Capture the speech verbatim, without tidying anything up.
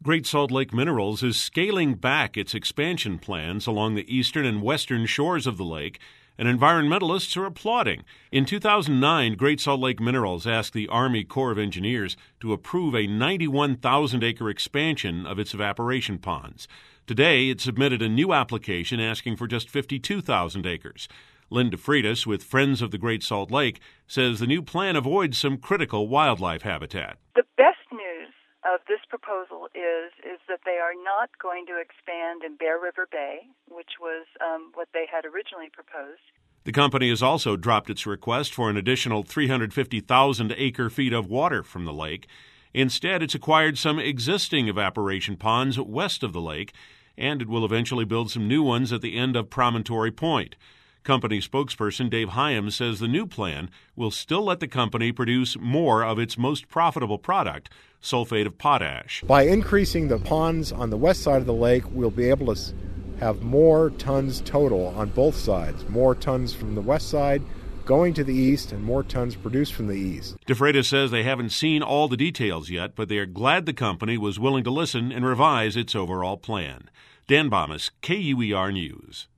Great Salt Lake Minerals is scaling back its expansion plans along the eastern and western shores of the lake, and environmentalists are applauding. In two thousand nine, Great Salt Lake Minerals asked the Army Corps of Engineers to approve a ninety-one thousand acre expansion of its evaporation ponds. Today, it submitted a new application asking for just fifty-two thousand acres. Linda Freitas with Friends of the Great Salt Lake says the new plan avoids some critical wildlife habitat. The best news of this proposal is is that they are not going to expand in Bear River Bay, which was um, what they had originally proposed. The company has also dropped its request for an additional three hundred fifty thousand acre feet of water from the lake. Instead, it's acquired some existing evaporation ponds west of the lake, and it will eventually build some new ones at the end of Promontory Point. Company spokesperson Dave Hyams says the new plan will still let the company produce more of its most profitable product, sulfate of potash. By increasing the ponds on the west side of the lake, we'll be able to have more tons total on both sides, more tons from the west side going to the east and more tons produced from the east. DeFreitas says they haven't seen all the details yet, but they are glad the company was willing to listen and revise its overall plan. Dan Bomas, K U E R News.